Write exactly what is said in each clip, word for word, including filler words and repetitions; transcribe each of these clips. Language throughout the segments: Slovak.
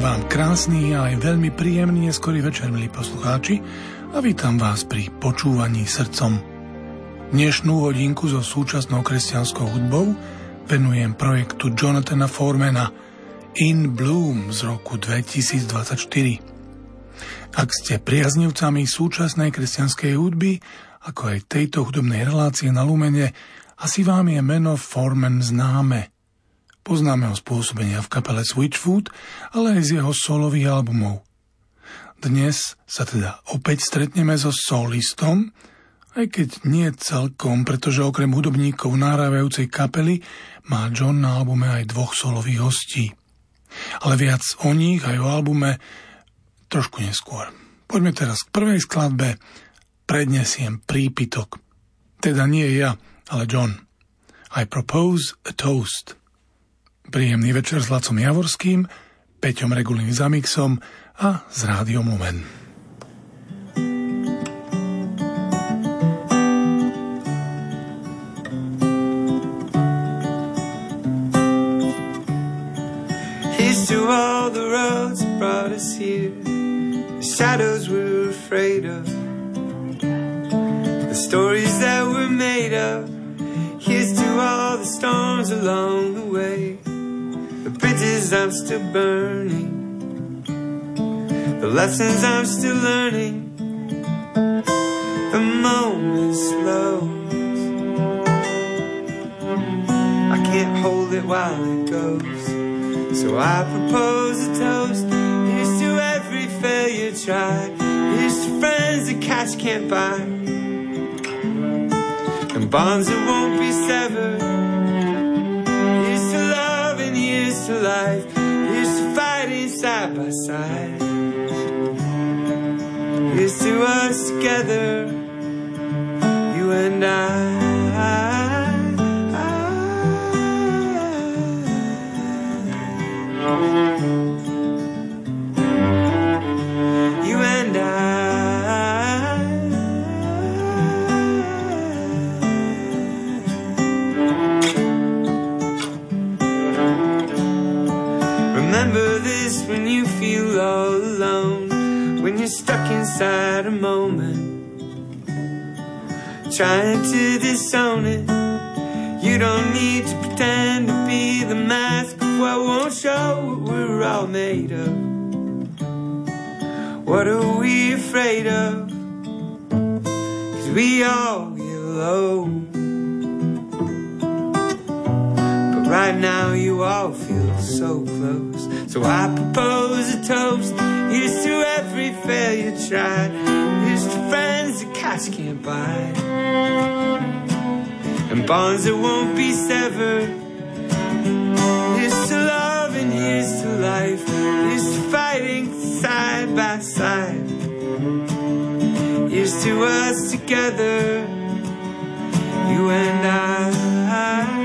vám krásny a aj veľmi príjemný neskorý večer, milí poslucháči, a vítam vás pri počúvaní srdcom. Dnešnú hodinku so súčasnou kresťanskou hudbou venujem projektu Jonathana Foreman In Bloom z roku dvetisícdvadsaťštyri. Ak ste priaznivcami súčasnej kresťanskej hudby, ako aj tejto hudobnej relácie na Lumene, asi vám je meno Foreman známe. Poznáme ho z pôsobenia v kapele Switchfoot, ale aj z jeho solových albumov. Dnes sa teda opäť stretneme so solistom, aj keď nie celkom, pretože okrem hudobníkov nahrávajúcej kapely má John na albume aj dvoch solových hostí. Ale viac o nich aj o albume trošku neskôr. Poďme teraz k prvej skladbe. Prednesiem prípitok. Teda nie ja, ale John. I propose a toast. Príjemný večer s Lacom Javorským, Peťom Regulým za mixom a s Rádiom Lumen. Here's to all the roads that brought us here, the shadows we were afraid of, the stories that were made up. Here's to all the storms along the way, the bridges I'm still burning, the lessons I'm still learning, the moment slows. I can't hold it while it goes, so I propose a toast. Here's to every failure tried, here's to friends that cash can't buy, and bonds that won't be severed. Here's to love and here's to life, here's to fighting side by side. Here's to us together, you and I. You and I. Remember this when you feel all alone, when you're stuck inside a moment, trying to disown it. You don't need to pretend to be the mask of what won't show what we're all made of. What are we afraid of? 'Cause we all get low, but right now you all feel so close. So I propose a toast. Here's to every failure tried, here's to friends that cash can't buy, and bonds that won't be severed. Here's to love and here's to life, here's to fighting side by side. Here's to us together, you and I.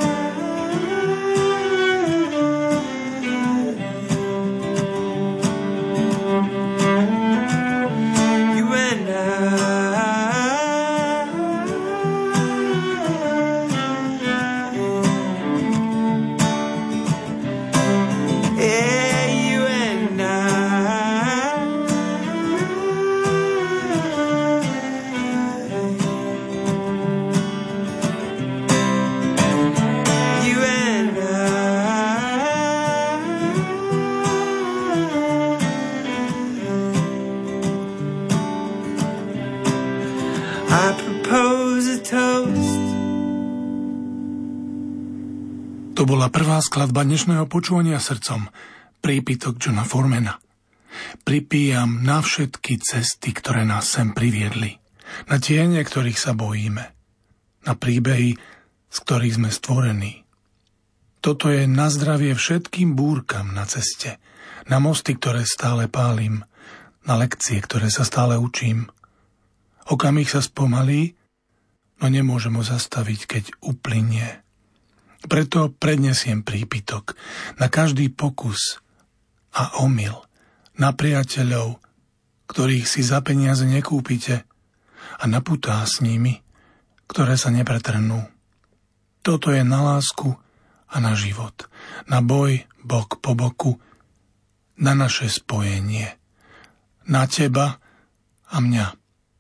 To bola prvá skladba dnešného počúvania srdcom, prípitok Johna Foremana. Pripíjam na všetky cesty, ktoré nás sem priviedli, na tiene, ktorých sa bojíme, na príbehy, z ktorých sme stvorení. Toto je na zdravie všetkým búrkam na ceste, na mosty, ktoré stále pálim, na lekcie, ktoré sa stále učím. Okamih sa spomalí, no nemôžem ho zastaviť, keď uplynie. Preto prednesiem prípitok na každý pokus a omyl, na priateľov, ktorých si za peniaze nekúpite, a na putá s nimi, ktoré sa nepretrhnú. Toto je na lásku a na život, na boj bok po boku, na naše spojenie. Na teba a mňa.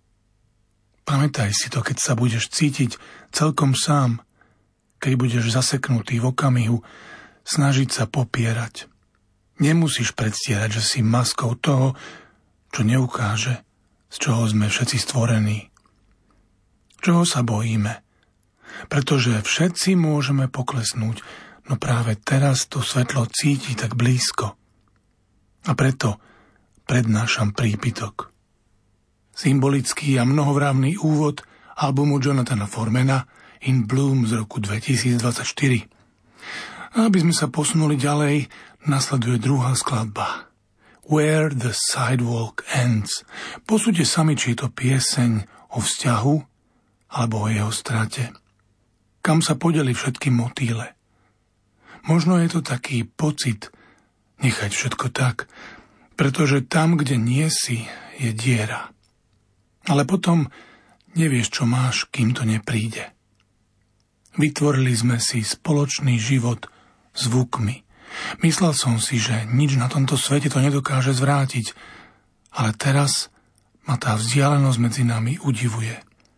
Pamätaj si to, keď sa budeš cítiť celkom sám, keď budeš zaseknutý v okamihu, snažiť sa popierať. Nemusíš predstierať, že si maskou toho, čo neukáže, z čoho sme všetci stvorení. Čoho sa bojíme? Pretože všetci môžeme poklesnúť, no práve teraz to svetlo cíti tak blízko. A preto prednášam prípitok. Symbolický a mnohovravný úvod albumu Jonathana Formana In Bloom z roku dvetisícdvadsaťštyri. A aby sme sa posunuli ďalej, nasleduje druhá skladba Where the Sidewalk Ends. Posúďte sami, či je to pieseň o vzťahu alebo o jeho strate. Kam sa podeli všetky motýle? Možno je to taký pocit nechať všetko tak, pretože tam, kde nie si, je diera. Ale potom nevieš, čo máš, kým to nepríde. Vytvorili sme si spoločný život zvukmi. Myslel som si, že nič na tomto svete to nedokáže zvrátiť, ale teraz ma tá vzdialenosť medzi nami udivuje.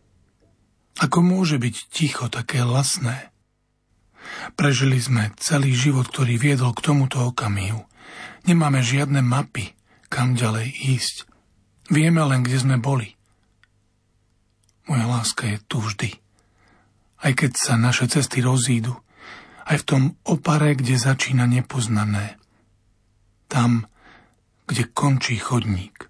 Ako môže byť ticho také lasné? Prežili sme celý život, ktorý viedol k tomuto okamihu. Nemáme žiadne mapy, kam ďalej ísť. Vieme len, kde sme boli. Moja láska je tu vždy. Aj keď sa naše cesty rozídu, aj v tom opare, kde začína nepoznané. Tam, kde končí chodník.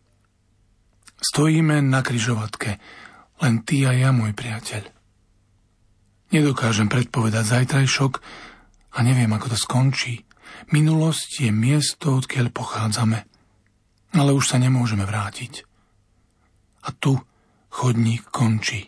Stojíme na križovatke, len ty a ja, môj priateľ. Nedokážem predpovedať zajtrajšok a neviem, ako to skončí. Minulosť je miesto, odkiaľ pochádzame, ale už sa nemôžeme vrátiť. A tu chodník končí.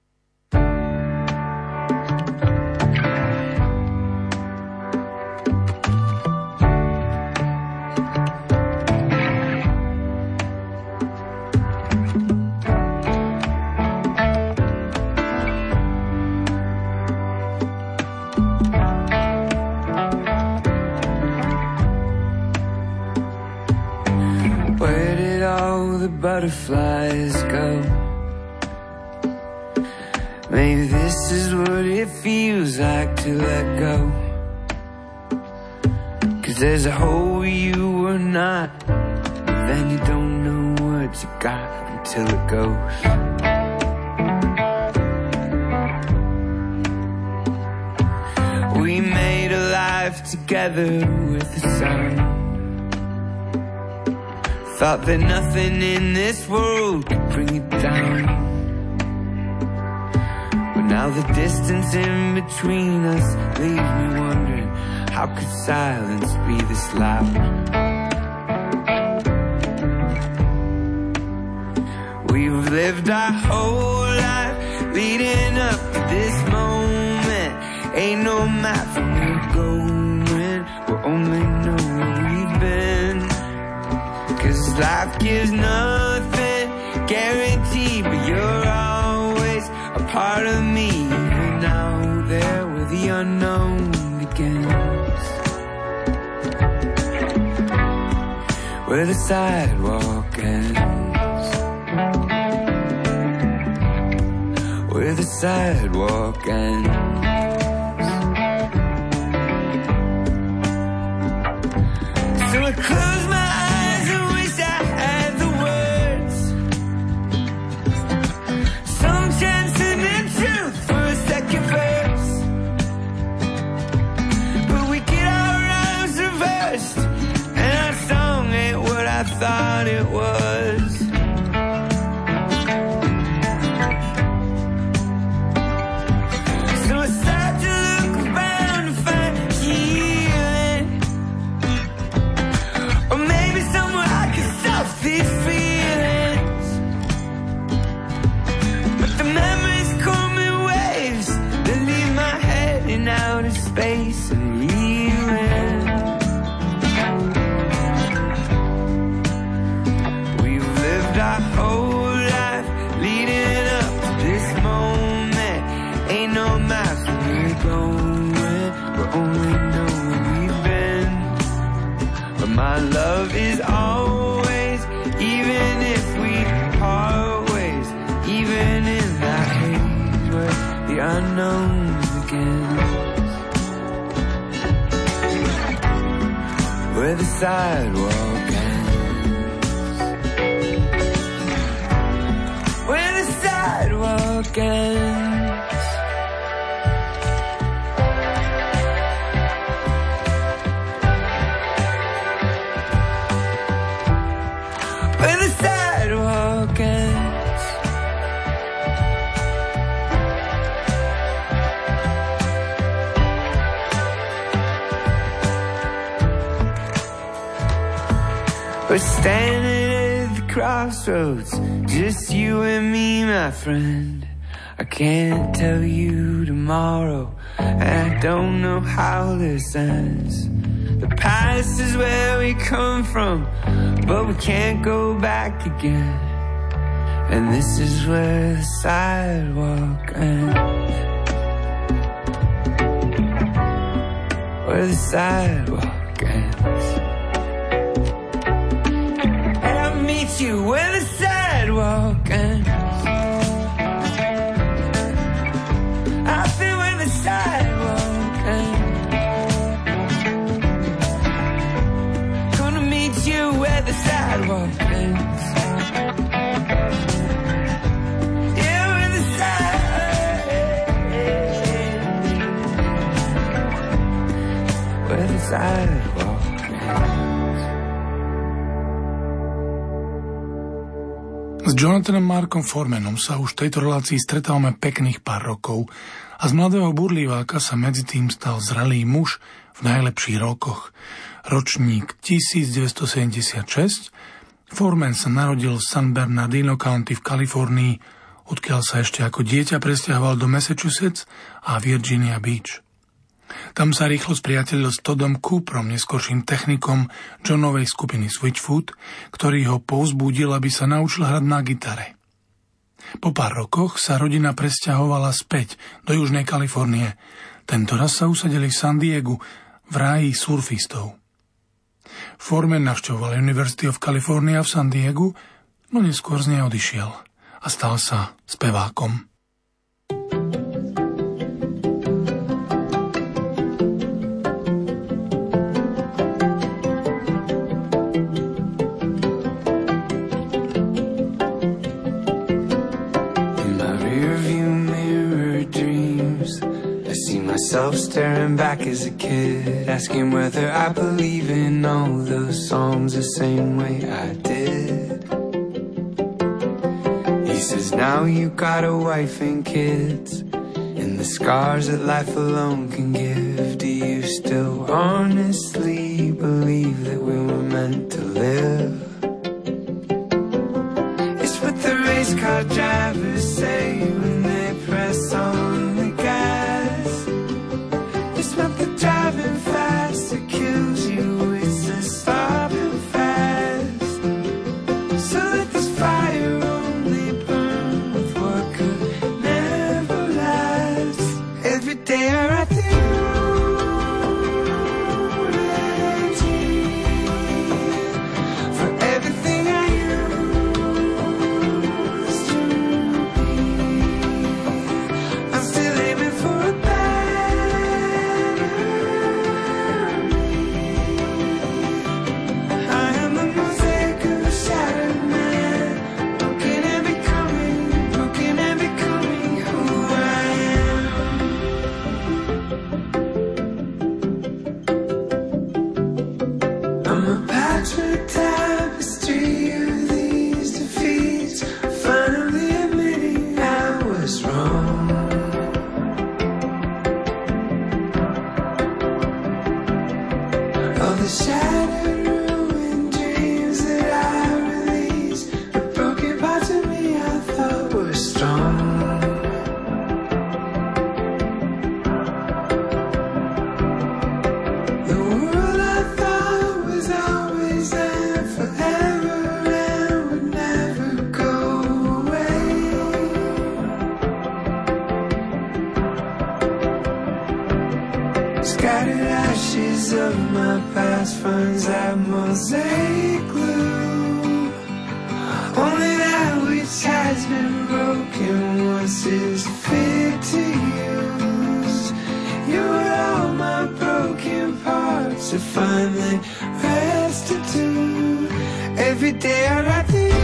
Butterflies go. Maybe this is what it feels like to let go. 'Cause there's a hole you were not, but then you don't know what you got until it goes. We made a life together with the sun. Thought that nothing in this world could bring it down. But now the distance in between us leaves me wondering, how could silence be this loud? We've lived our whole life leading up to this moment. Ain't no map for where we're going, we only know where we've been. 'Cause life gives nothing guaranteed, but you're always a part of me. Even out there where the unknown begins, where the sidewalk ends, where the sidewalk ends. So I close my eyes and wish I had the words, some chance to the truth for a second verse. But we get our rhymes reversed, and our song ain't what I thought it was. So I start to look around to find healing, or maybe somewhere I can stop these feelings. But the memories come in waves that leave my head in outer space and reeling. We've lived our whole life leading up to this moment. Ain't no maps where we're going, we only know where we've been. But my my love is always, even if we part ways, even in that haze where the unknown begins, where the sidewalk ends, where the sidewalk ends. Where the sidewalk ends, we're standing at the crossroads, just you and me, my friend. I can't tell you tomorrow, and I don't know how this ends. The past is where we come from, but we can't go back again. And this is where the sidewalk ends, where the sidewalk ends. And I'll meet you where the sidewalk ends. I'll be where the sidewalk ends. You where the sidewalk ends. Yeah, where the sidewalk ends. Where the sidewalk ends. S Jonathanom Markom Formanom sa už v tejto relácii stretávame pekných pár rokov a z mladého burlíváka sa medzi tým stal zrelý muž v najlepších rokoch. Ročník devätnásťstosedemdesiatšesť, Foreman sa narodil v San Bernardino County v Kalifornii, odkiaľ sa ešte ako dieťa presťahoval do Massachusetts a Virginia Beach. Tam sa rýchlo spriatelil s Toddom Cooperom, neskorším technikom Johnovej skupiny Switchfoot, ktorý ho povzbudil, aby sa naučil hrať na gitare. Po pár rokoch sa rodina presťahovala späť do Južnej Kalifornie. Tentoraz sa usadili v San Diegu, v ráji surfistov. Foreman navštevoval University of California v San Diegu, no neskôr z nej odišiel a stal sa spevákom. Myself staring back as a kid, asking whether I believe in all those songs the same way I did. He says now you got a wife and kids, and the scars that life alone can give. Do you still honestly believe that we were meant to live? It's what the race car drivers say when they press on the gas. It's not the driving fast that kills you, it's the stopping fast. So let this fire only burn with what could never last. Every day I write the eulogy for Scattered ashes of my past finds that mosaic glue. Only that which has been broken once is fit to use. You were all my broken parts to finally restitute. Every day I write to you.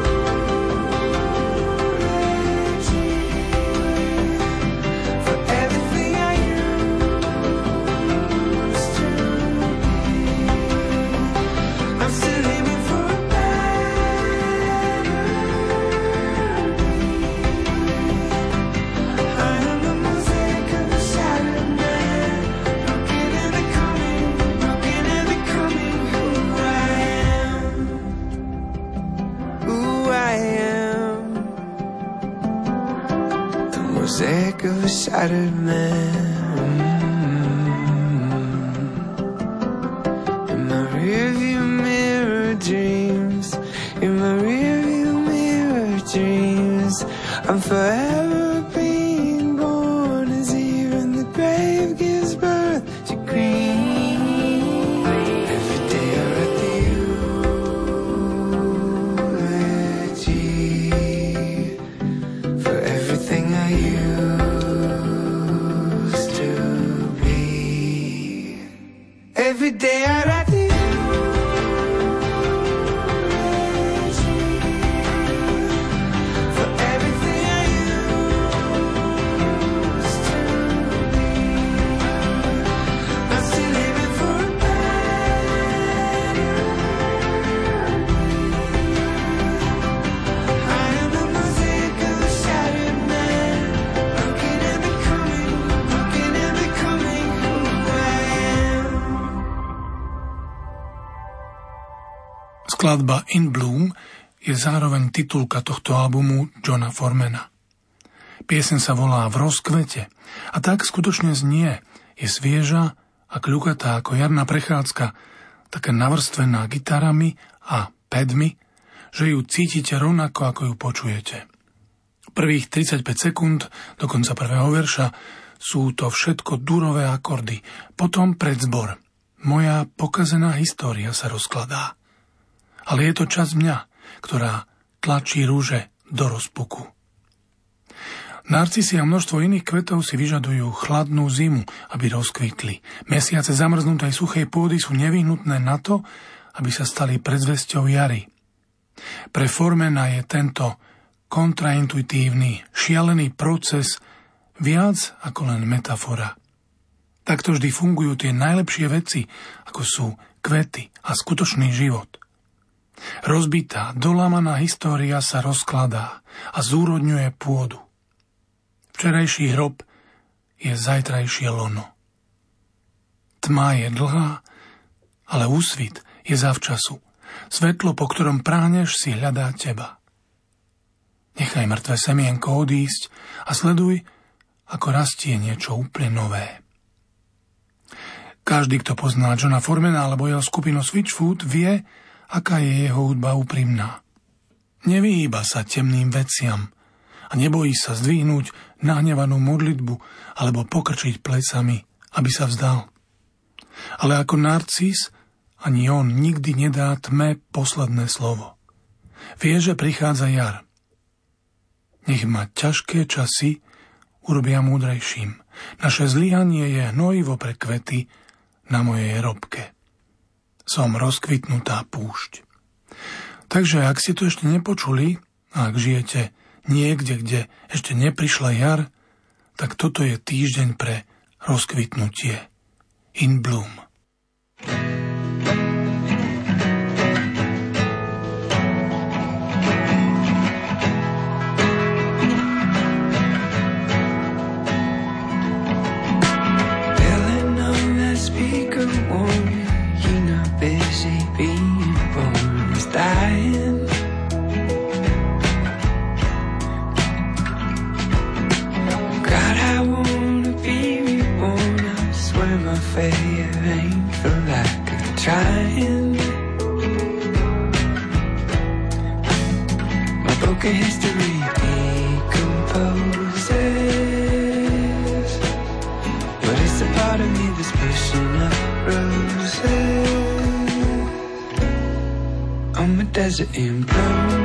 Mosaic of a shattered man. In my rearview mirror dreams, in my rearview mirror dreams, I'm forever being born as even the grave gives birth to green. Every day I write the eulogy for everything I used. Every day I write the eulogy for everything I used to be. I'm still living for a better. I am the mosaic of a shattered man, broken and becoming, broken and becoming who I am. Skladba In Bloom je zároveň titulka tohto albumu Johna Formana. Pieseň sa volá V rozkvete a tak skutočne znie. Je svieža a kľukatá ako jarná prechádzka, také navrstvená gitarami a padmi, že ju cítite rovnako ako ju počujete. Prvých tridsaťpäť sekúnd do konca prvého verša sú to všetko durové akordy, potom predzbor. Moja pokazená história sa rozkladá. Ale je to časť mňa, ktorá tlačí rúže do rozpuku. Narcisy a množstvo iných kvetov si vyžadujú chladnú zimu, aby rozkvitli. Mesiace zamrznutej suchej pôdy sú nevyhnutné na to, aby sa stali predzvesťou jary. Pre Formana je tento kontraintuitívny, šialený proces viac ako len metafora. Takto vždy fungujú tie najlepšie veci, ako sú kvety a skutočný život. Rozbitá, dolámaná história sa rozkladá a zúrodňuje pôdu. Včerajší hrob je zajtrajšie lono. Tma je dlhá, ale úsvit je zavčasu. Svetlo, po ktorom práhneš, si hľadá teba. Nechaj mŕtve semienko odísť a sleduj, ako rastie niečo úplne nové. Každý, kto pozná Johna Formana alebo jeho skupinu Switchfoot, vie, aká je jeho hudba úprimná. Nevyhýba sa temným veciam a nebojí sa zdvihnúť nahnevanú modlitbu alebo pokrčiť plecami, aby sa vzdal. Ale ako narcis, ani on nikdy nedá tme posledné slovo. Vie, že prichádza jar. Nech ma ťažké časy urobia múdrejším. Naše zlyhanie je hnojivo pre kvety na mojej robke. Som rozkvitnutá púšť. Takže ak ste to ešte nepočuli, a ak žijete niekde, kde ešte neprišla jar, tak toto je týždeň pre rozkvitnutie. In Bloom. Trying. My broken history decomposes, but it's a part of me that's desert in bloom.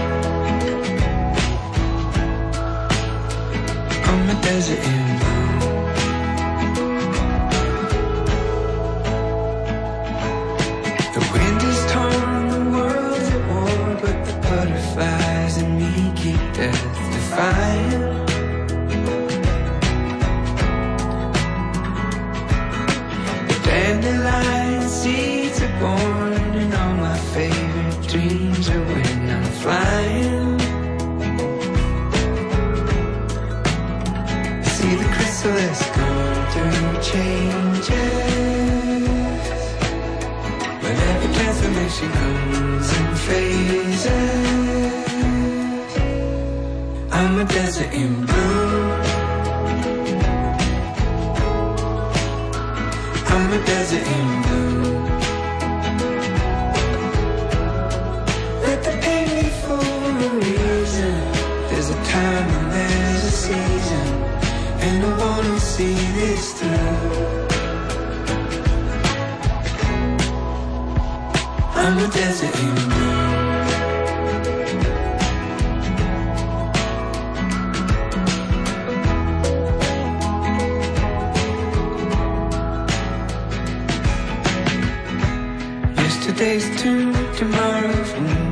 I'm a desert in bloom. The wind is torn, the world's at war, but the butterflies in me keep death defying. The dandelion seeds are born, and all my favorite dreams are when I'm flying. See the chrysalis going through changes, but every transformation comes in phases. I'm a desert in bloom. I'm a desert in bloom. Let the pain be for a reason. There's a time and there's a season, and I wanna see this through. I'm a desert in bloom. Yesterday's tomb, tomorrow's moon.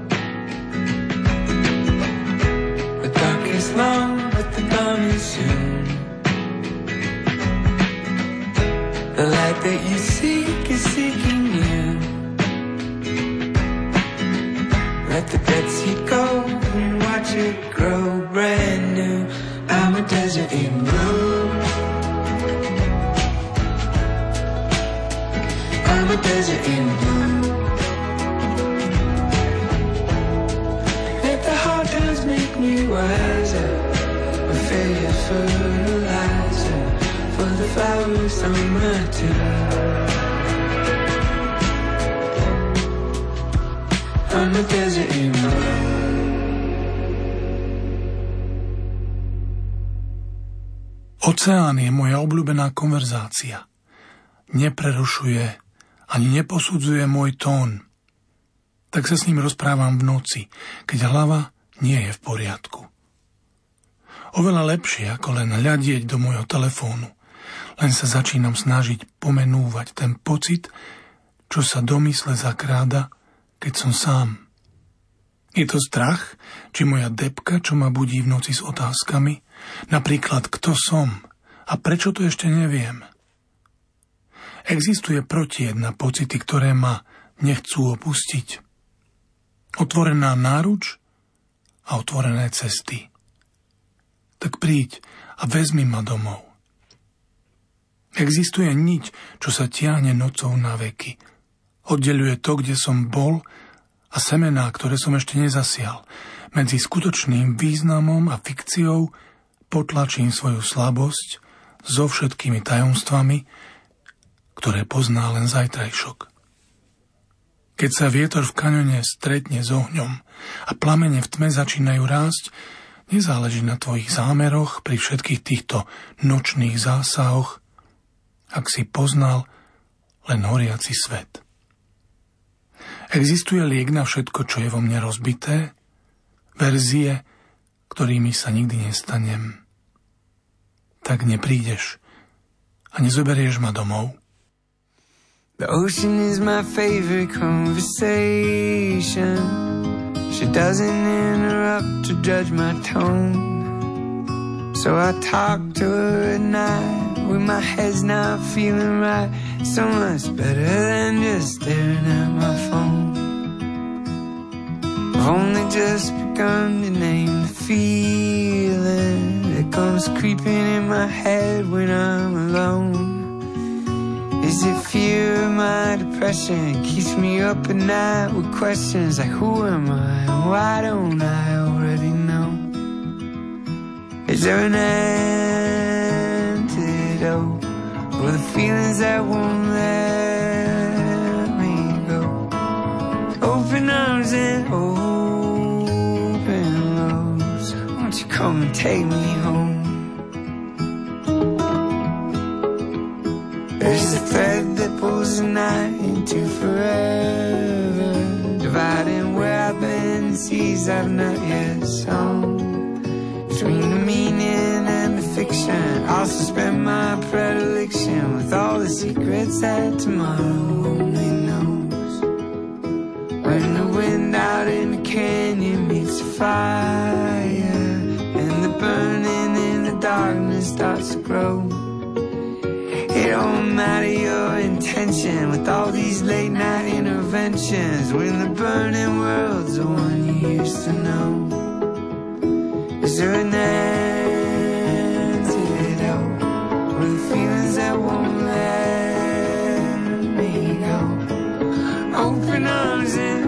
The dark is long, but the dawn is soon. The light that you seek is seeking you. Let the dead sea go and watch it grow brand new. I'm a desert in bloom. I'm a desert in bloom. Let the hard times make me wiser. A failure fertilizer for the flowers on my tomb. I'm a desert in bloom. Oceán je moja obľúbená konverzácia. Neprerušuje ani neposudzuje môj tón. Tak sa s ním rozprávam v noci, keď hlava nie je v poriadku. Oveľa lepšie ako len hľadieť do môjho telefónu. Len sa začínam snažiť pomenúvať ten pocit, čo sa do mysle zakráda, keď som sám. Je to strach, či moja debka, čo ma budí v noci s otázkami, napríklad kto som a prečo to ešte neviem. Existuje protied na pocity, ktoré ma nechcú opustiť. Otvorená náruč a otvorené cesty. Tak príď a vezmi ma domov. Existuje niť, čo sa tiahne nocou na veky. Oddeľuje to, kde som bol, a semená, ktoré som ešte nezasial. Medzi skutočným významom a fikciou potlačím svoju slabosť so všetkými tajomstvami, ktoré pozná len zajtrajšok. Keď sa vietor v kaňone stretne s ohňom a plamene v tme začínajú rásť, nezáleží na tvojich zámeroch pri všetkých týchto nočných zásahoch, ak si poznal len horiaci svet. Existuje liek na všetko, čo je vo mne rozbité, verzie, ktorými sa nikdy nestanem. Tak neprídeš a nezoberieš ma domov. The ocean is my favorite conversation. She doesn't interrupt to judge my tone. So I talk to her at night when my head's not feeling right. So much better than just staring at my phone. I've only just begun to name the feeling that comes creeping in my head when I'm alone. Is it fear of my depression? Keeps me up at night with questions like who am I and why don't I already know? Is there an antidote for the feelings that won't let me go? Open arms and open roads, won't you come and take me home? There's a thread that pulls the night into forever, dividing where seas I've not yet sown. Between the meaning and the fiction, I'll suspend my predilection with all the secrets that tomorrow only knows. When the wind out in the canyon meets the fire, and the burning in the darkness starts to grow. It don't matter your intention with all these late night interventions, when the burning world's the one you used to know. Is there an antidote for the feelings that won't let me go? Open arms and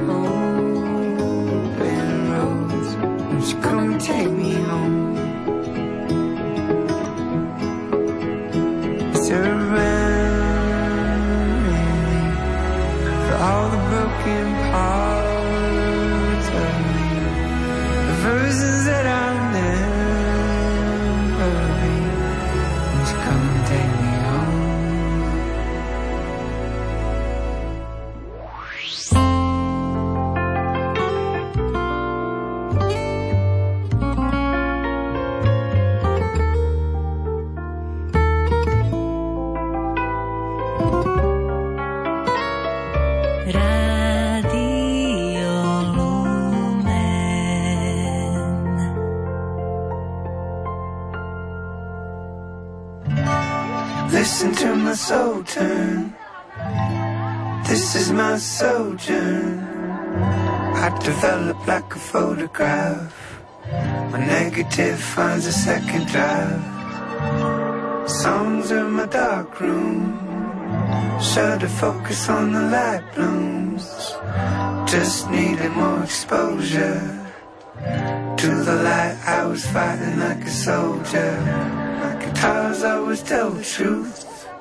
open roads, won't you come and take me home? Is there a remedy for all the broken parts of me, the versions that I'll never be? Won't you come and take me home? Listen to my soul turn. This is my sojourn. I develop like a photograph. My negative finds a second draft. Songs in my dark room, shutter focus on the light blooms. Just needed more exposure to the light. I was fighting like a soldier. My guitars always tell the truth.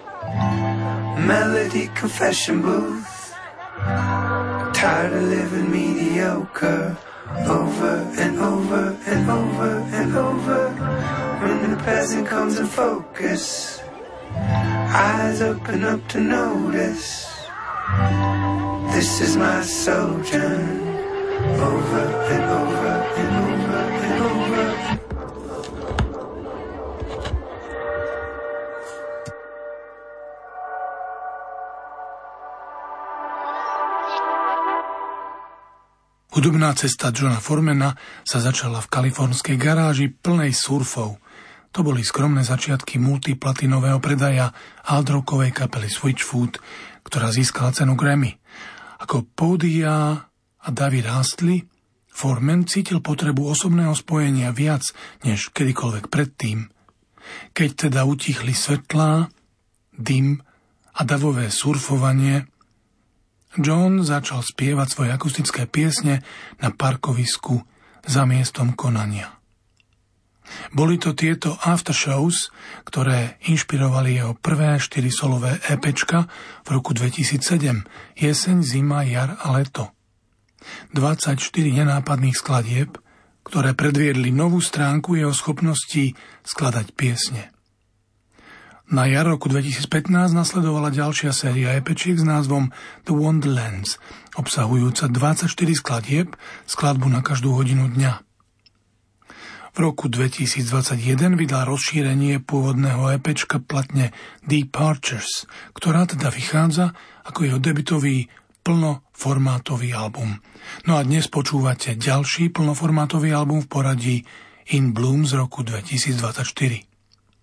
Melody confession booth. Tired of living mediocre, over and over and over and over. When the present comes in focus, eyes open up to notice. This is my sojourn, over and over and over and over. Hudobná cesta Johna Formana sa začala v kalifornskej garáži plnej surfov. To boli skromné začiatky multiplatinového predaja hard-rockovej kapely Switchfoot, ktorá získala cenu Grammy. Ako Podia a David Astley, Forman cítil potrebu osobného spojenia viac než kedykoľvek predtým. Keď teda utichli svetlá, dym a davové surfovanie, John začal spievať svoje akustické piesne na parkovisku za miestom konania. Boli to tieto aftershows, ktoré inšpirovali jeho prvé štyri solové EPčka v roku dvetisícsedem, jeseň, zima, jar a leto. dvadsaťštyri nenápadných skladieb, ktoré predviedli novú stránku jeho schopností skladať piesne. Na jar roku dvetisícpätnásť nasledovala ďalšia séria EPčiek s názvom The Wonderlands, obsahujúca dvadsaťštyri skladieb, skladbu na každú hodinu dňa. V roku dvetisícdvadsaťjeden vydal rozšírenie pôvodného EPčka platne Departures, ktorá teda vychádza ako jeho debutový plnoformátový album. No a dnes počúvate ďalší plnoformátový album v poradí In Bloom z roku dvetisícdvadsaťštyri.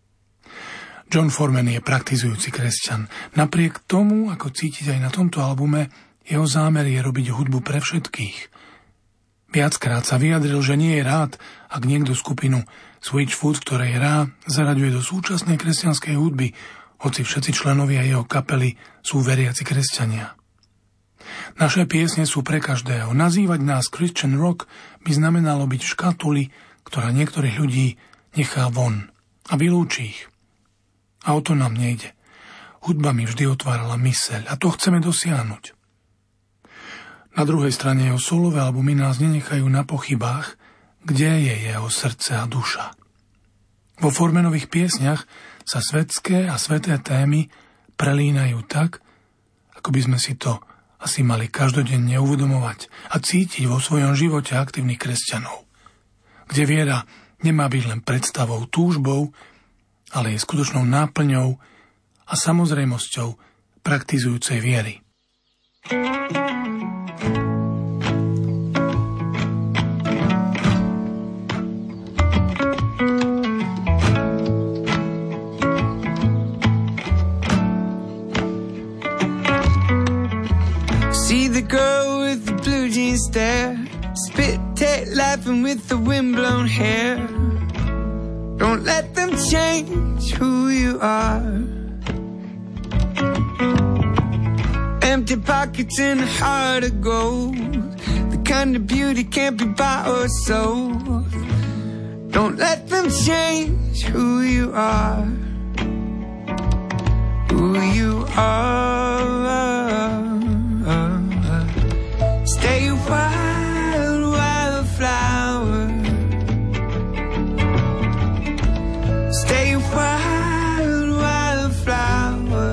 John Forman je praktizujúci kresťan. Napriek tomu, ako cítiť aj na tomto albume, jeho zámer je robiť hudbu pre všetkých. Viackrát sa vyjadril, že nie je rád, ak niekto skupinu Switchfoot, ktorej hrá, zaraďuje do súčasnej kresťanskej hudby, hoci všetci členovia jeho kapely sú veriaci kresťania. Naše piesne sú pre každého. Nazývať nás Christian rock by znamenalo byť v škatuli, ktorá niektorých ľudí nechá von a vylúči ich. A o to nám nejde. Hudba mi vždy otvárala myseľ a to chceme dosiahnuť. Na druhej strane jeho solové albumy nás nenechajú na pochybách, kde je jeho srdce a duša. Vo Formanových piesniach sa svetské a sveté témy prelínajú tak, ako by sme si to asi mali každodenne uvedomovať a cítiť vo svojom živote aktívnych kresťanov, kde viera nemá byť len predstavou, túžbou, ale je skutočnou náplňou a samozrejmosťou praktizujúcej viery. See the girl with the blue jeans stare, spit take laughing with the windblown hair. Don't let them change who you are. Empty pockets and a heart of gold, the kind of beauty can't be bought or sold. Don't let them change who you are. Who you are. Stay wild, wildflower. Stay wild, wildflower.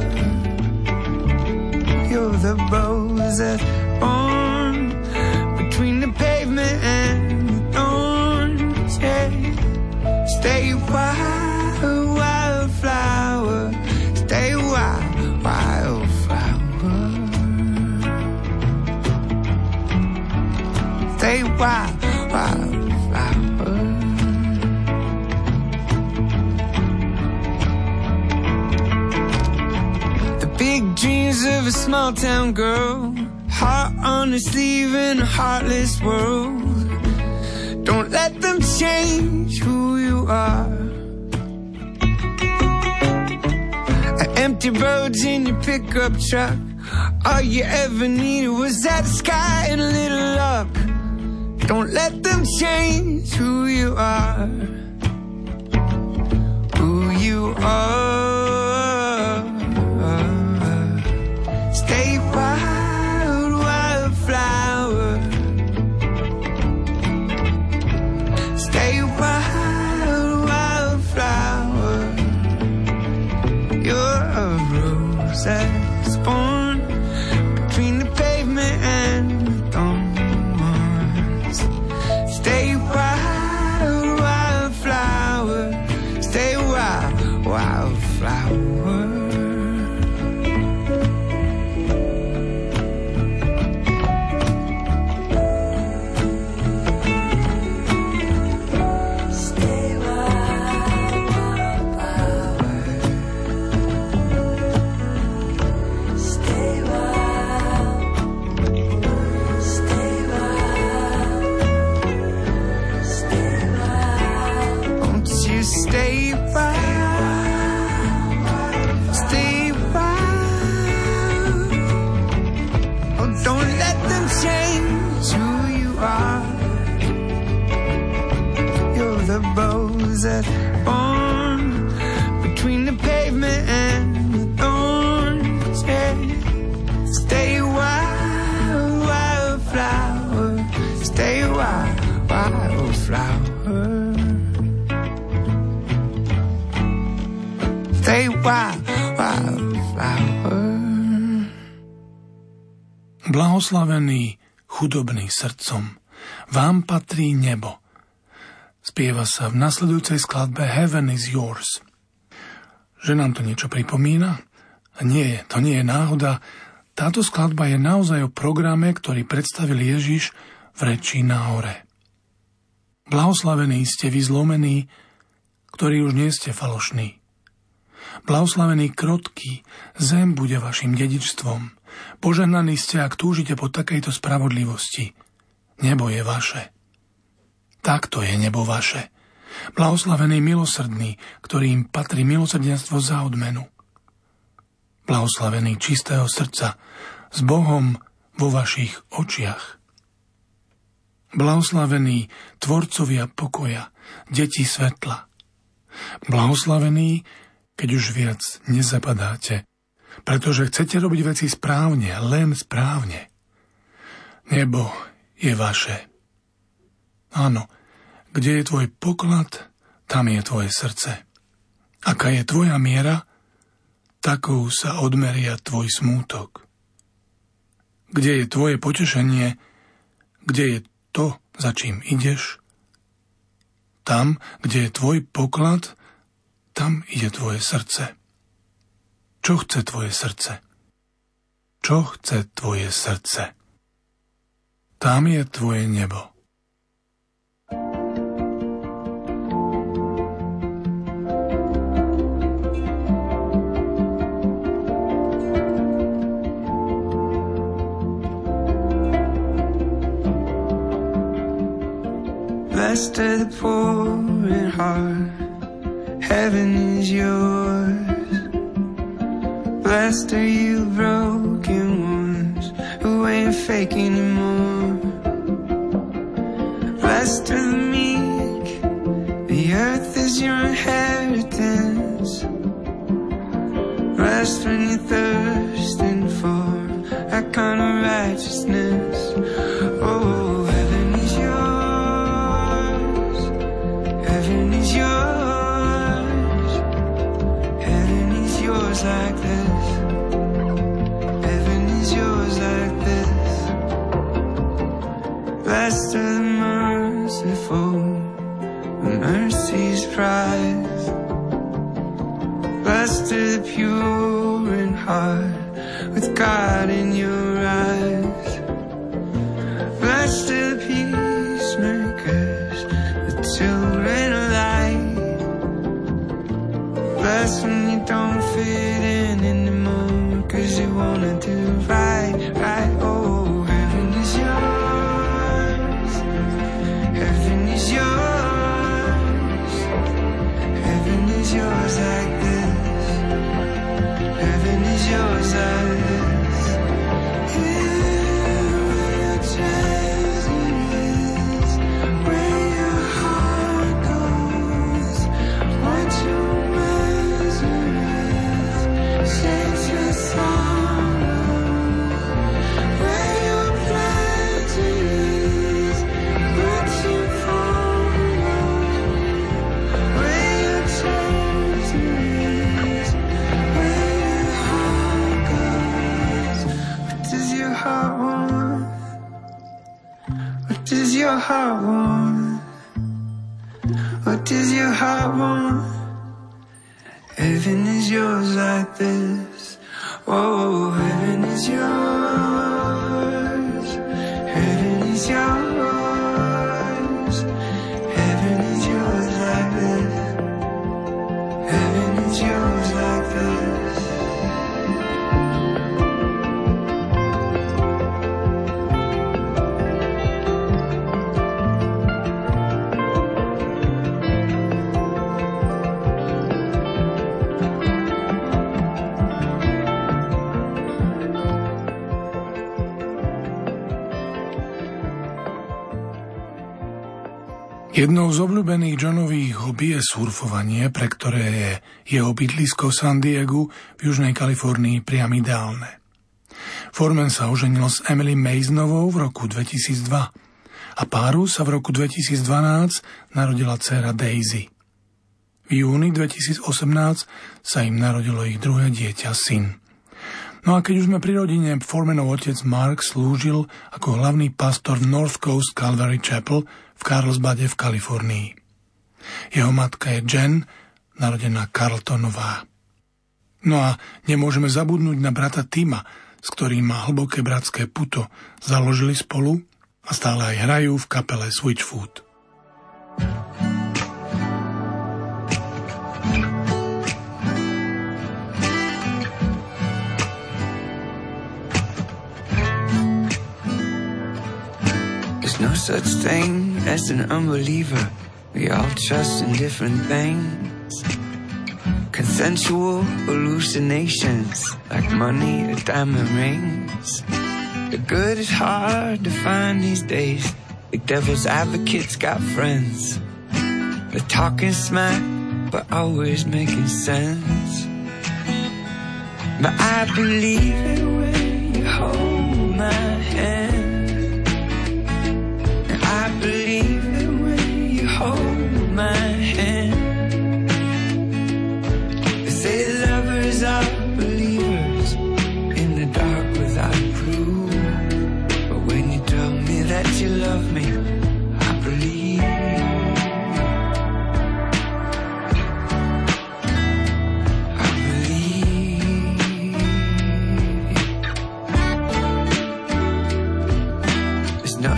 You're the rose that's born between the pavement and the thorns. Yeah. Stay wild, wildflower. Stay wild, wildflower. Stay wild, wildflower. The big dreams of a small town girl, heart on her sleeve in a heartless world. Don't let them change who you are. Empty roads in your pickup truck, all you ever needed was that sky and a little luck. Don't let them change who you are. Who you are. Stay wild, wildflower. Stay wild, wildflower. You're a rose that's born between the pavement and the thorns. Stay wild, wildflower. Stay wild, wildflower. Stay wild, stay wild. Oh, don't let them change who you are. You're the rose that's born between the pavement and the thorns. Yeah. Stay wild, wildflower. Stay wild, wildflower. Stay wild, wildflower. Blahoslavený, chudobný srdcom, vám patrí nebo. Spieva sa v nasledujúcej skladbe Heaven is yours. Že nám to niečo pripomína? Nie, to nie je náhoda. Táto skladba je naozaj o programe, ktorý predstavil Ježiš v reči na hore. Blahoslavení ste vy zlomení, ktorí už nie ste falošní. Blahoslavený krotký, zem bude vašim dedičstvom. Požehnaní ste, ak túžite po takejto spravodlivosti. Nebo je vaše. Takto je nebo vaše. Blahoslavený milosrdný, ktorým patrí milosrdenstvo za odmenu. Blahoslavený čistého srdca, s Bohom vo vašich očiach. Blahoslavení tvorcovia pokoja, deti svetla. Blahoslavení, keď už viac nezapadáte, pretože chcete robiť veci správne, len správne. Nebo je vaše. Áno, kde je tvoj poklad, tam je tvoje srdce. Aká je tvoja miera, takou sa odmeria tvoj smútok. Kde je tvoje potešenie? Kde je to, za čím ideš? Tam, kde je tvoj poklad, tam ide tvoje srdce. Čo chce tvoje srdce? Čo chce tvoje srdce? Tam je tvoje nebo. Blessed are the poor in heart, heaven is yours. Blessed are you broken ones, who ain't fake anymore. Blessed are the meek, the earth is your inheritance. Blessed when you're thirsting for that kind of righteousness. Oh, heaven is yours, heaven is yours, heaven is yours like this, heaven is yours like this. Blessed are the merciful, the mercy's prize. Blessed are the pure in heart, with God in your eyes. Blessed are the peacemakers, the children of light. Blessed when you don't fit in anymore, cause you wanna do right, right. Oh, heaven is yours, heaven is yours, heaven is yours like this, heaven is yours like this. What does your heart want? What does your heart want? Heaven is yours like this. Oh, heaven is yours. Heaven is yours. Heaven is yours like this. Heaven is yours like this. Jednou z obľúbených Johnových hobby je surfovanie, pre ktoré je jeho bydlisko San Diego v južnej Kalifornii priam ideálne. Foreman sa oženil s Emily Masonovou v roku dvetisícdva a páru sa v roku dvetisícdvanásť narodila dcéra Daisy. V júni dvetisícosemnásť sa im narodilo ich druhé dieťa, syn. No a keď už sme pri rodine, Foremanov otec Mark slúžil ako hlavný pastor v North Coast Calvary Chapel v Carlsbade v Kalifornii. Jeho matka je Jen, narodená Carltonová. No a nemôžeme zabudnúť na brata Tima, s ktorým má hlboké bratské puto. Založili spolu a stále aj hrajú v kapele Switchfoot. There's no such thing as an unbeliever. We all trust in different things. Consensual hallucinations, like money or diamond rings. The good is hard to find these days. The devil's advocates got friends. They're talking smack, but always making sense. But I believe it when you hold my hand. I believe it when you hold my hand. They say lovers are believers in the dark without proof.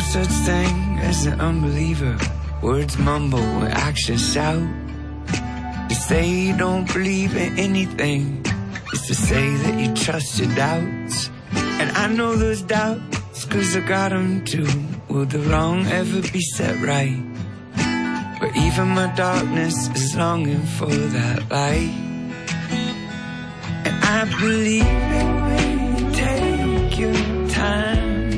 such thing as an unbeliever. Words mumble and actions shout. To say you don't believe in anything is to say that you trust your doubts. And I know those doubts, cause I got them too. Will the wrong ever be set right? But even my darkness is longing for that light. And I believe that when you take your time,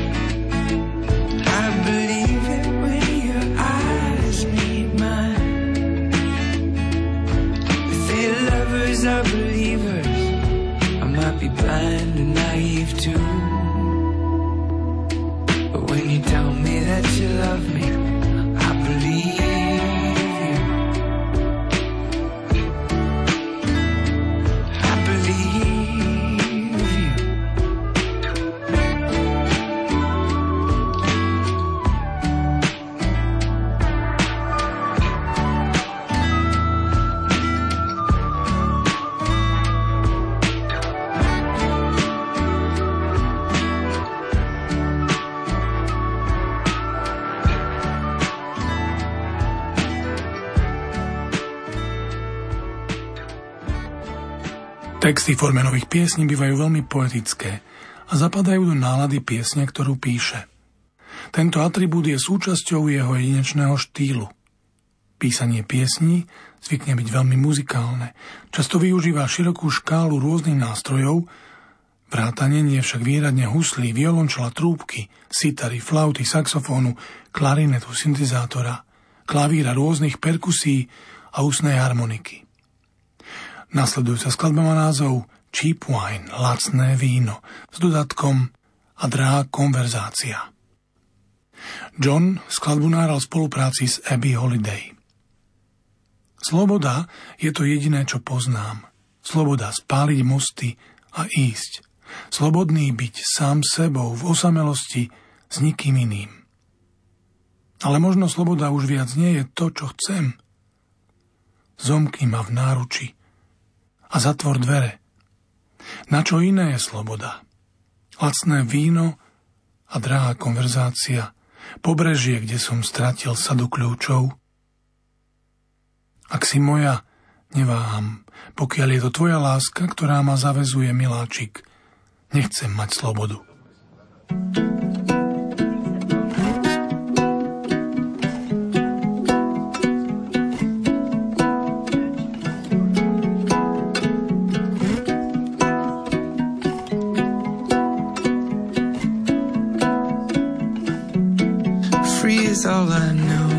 I believe it when your eyes meet mine. They say lovers are believers. I might be blind and naive too, but when you tell me that you love me, I believe. Texty Formanových piesní bývajú veľmi poetické a zapadajú do nálady piesne, ktorú píše. Tento atribút je súčasťou jeho jedinečného štýlu. Písanie piesní zvykne byť veľmi muzikálne, často využíva širokú škálu rôznych nástrojov, vrátane nie však výradne huslí, violončela, trúbky, sitary, flauty, saxofónu, klarinetu, syntezátora, klavíra, rôznych perkusí a ústnej harmoniky. Nasledujúca skladba má názov Cheap Wine, lacné víno, s dodatkom a drahá konverzácia. John skladbu nahral v spolupráci s Abby Holiday. Sloboda je to jediné, čo poznám. Sloboda spáliť mosty a ísť. Slobodný byť sám sebou v osamelosti s nikým iným. Ale možno sloboda už viac nie je to, čo chcem. Zomkni ma v náruči a zatvor dvere. Na čo iné je sloboda? Lacné víno a drahá konverzácia, pobrežie, kde som stratil sadu kľúčov. Ak si moja, neváham, pokiaľ je to tvoja láska, ktorá ma zavezuje, miláčik, nechcem mať slobodu. All I know,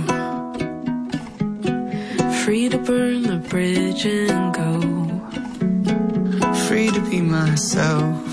free to burn the bridge and go, free to be myself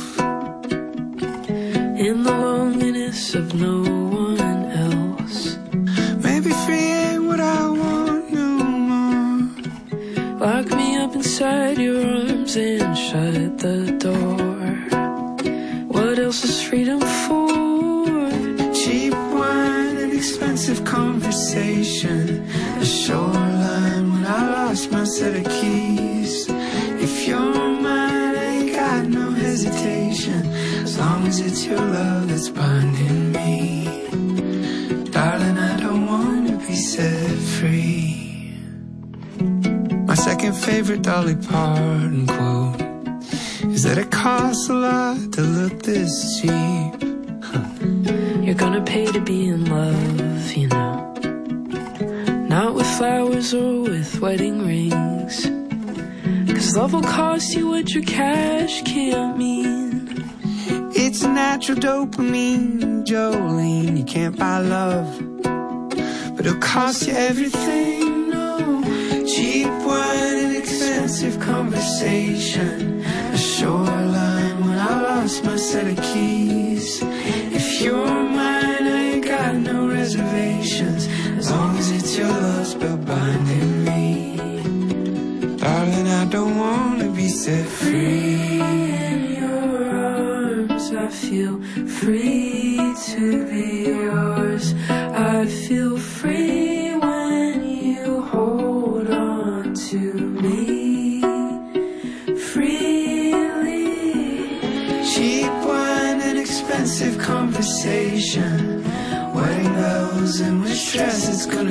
in the loneliness of no one else. Maybe free ain't what I want no more. Lock me up inside your arms and shut the door. What else is freedom for? Cheap wine, expensive conversation, a shoreline when I lost my set of keys. If you're mine, I ain't got no hesitation, as long as it's your love that's binding me. Darling, I don't want to be set free. My second favorite Dolly Parton quote is that it costs a lot to look this cheap. You're gonna pay to be in love, you know, not with flowers or with wedding rings, 'cause love will cost you what your cash can't mean. It's natural dopamine, Jolene, you can't buy love, but it'll cost you everything, no. Cheap wine and expensive conversation, a shoreline when I lost my set of keys. If you're mine, I ain't got no reservations, as long as it's your love spell binding me. Darling, I don't wanna be set free. In your arms, I feel free to be yours. I feel free when you hold on to me freely. Cheap wine and expensive conversation,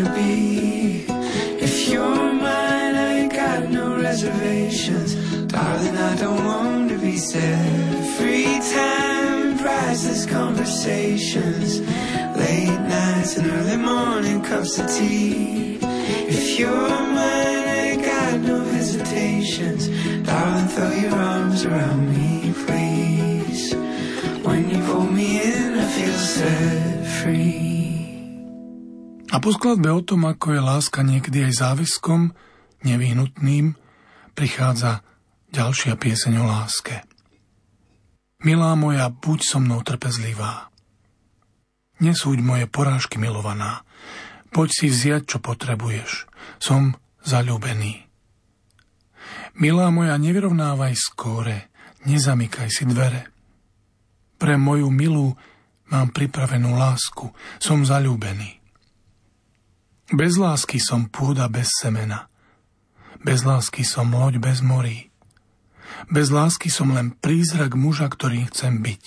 be. If you're mine, I ain't got no reservations. Darling, I don't want to be set free. Time, priceless conversations, late nights and early morning cups of tea. If you're mine, I ain't got no hesitations. Darling, throw your arms around me, please. When you pull me in, I feel set free. A po skladbe o tom, ako je láska niekedy aj záväzkom, nevyhnutným, prichádza ďalšia pieseň o láske. Milá moja, buď so mnou trpezlivá. Nesúď moje porážky, milovaná. Poď si vziať, čo potrebuješ. Som zaľúbený. Milá moja, nevyrovnávaj skóre, nezamykaj si dvere. Pre moju milú mám pripravenú lásku. Som zaľúbený. Bez lásky som pôda bez semena. Bez lásky som loď bez morí. Bez lásky som len prízrak muža, ktorým chcem byť.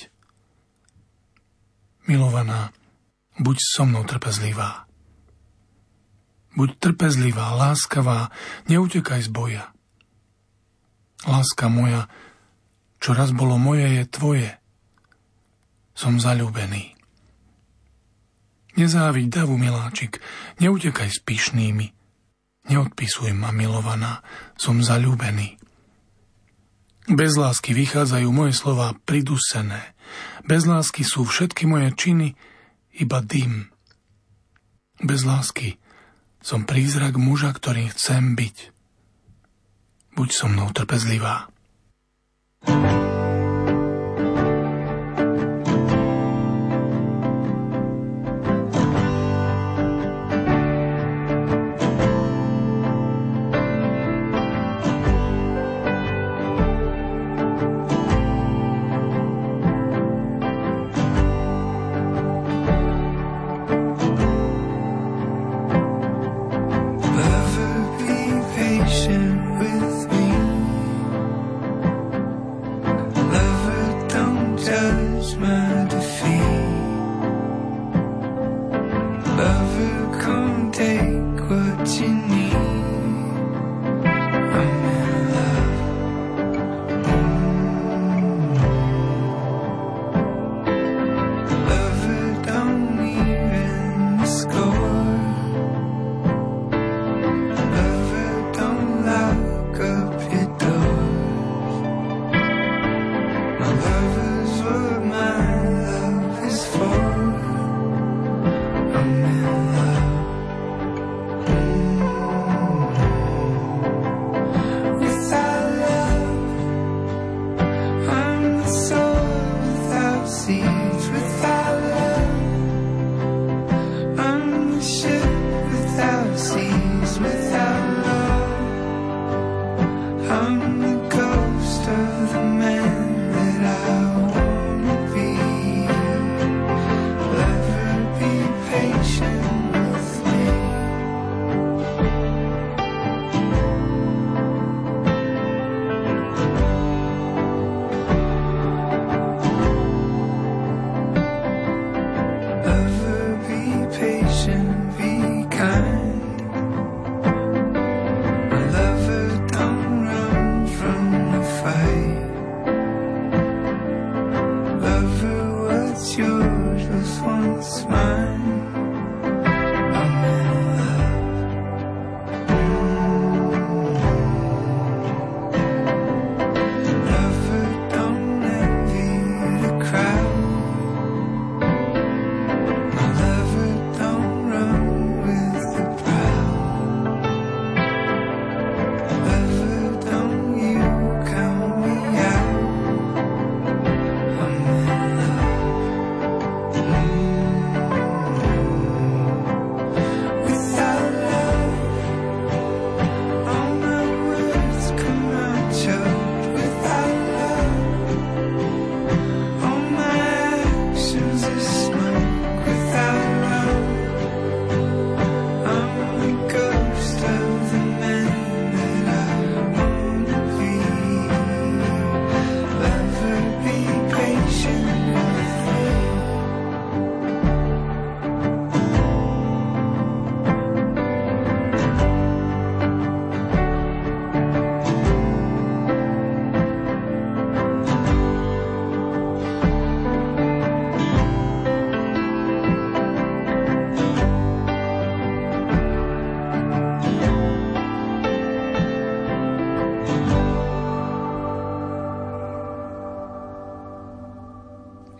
Milovaná, buď so mnou trpezlivá. Buď trpezlivá, láskavá, neutekaj z boja. Láska moja, čo raz bolo moje, je tvoje. Som zaľúbený. Nezáviď davu, miláčik, neutekaj s pyšnými. Neodpisuj ma, milovaná, som zaľúbený. Bez lásky vychádzajú moje slová pridusené. Bez lásky sú všetky moje činy iba dym. Bez lásky som prízrak muža, ktorým chcem byť. Buď so mnou trpezlivá.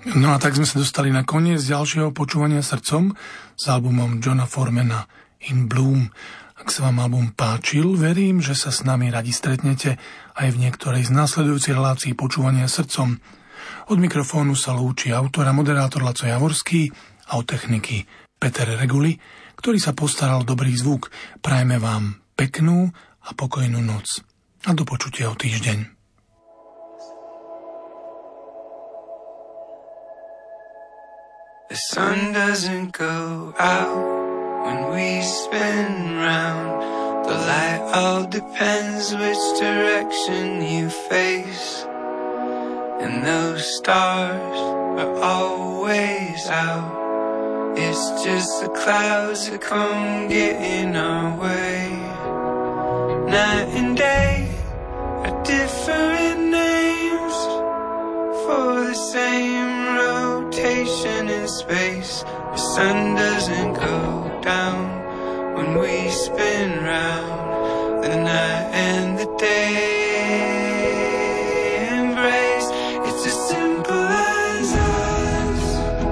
No a tak sme sa dostali na koniec ďalšieho počúvania srdcom s albumom Johna Formana In Bloom. Ak sa vám album páčil, verím, že sa s nami radi stretnete aj v niektorej z následujúcich relácií počúvania srdcom. Od mikrofónu sa lúči autor a moderátor Laco Javorský a od techniky Peter Reguli, ktorý sa postaral dobrý zvuk. Prajme vám peknú a pokojnú noc. A do počutia o týždeň. The sun doesn't go out when we spin round. The light all depends which direction you face. And those stars are always out. It's just the clouds that come get in our way. Night and day are different names for the same rotation in space. The sun doesn't go down when we spin round. The night and the day embrace. It's as simple as us.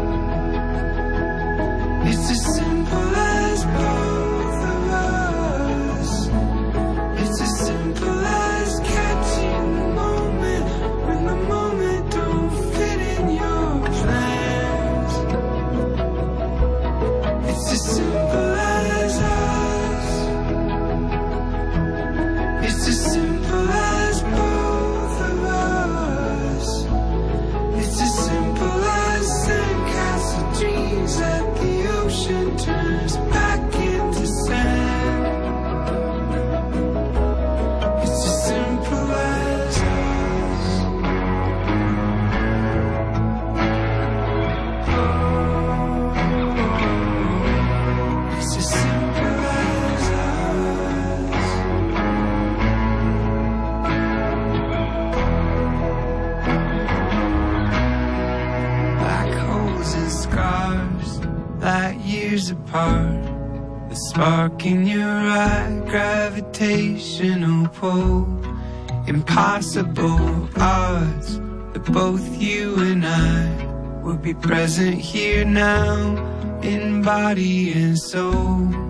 It's as simple as both of us. It's as simple as catching the moment when the moment don't fit in your plans. It's as simple as us. It's as simple as both of us. It's as simple as sandcastle dreams that the ocean turns back into sand. It's as simple as us. It's as simple as us. Black holes and scars, light years apart. The spark in your eye, gravitational pull. Impossible odds that both you and I would be present here now in body and soul.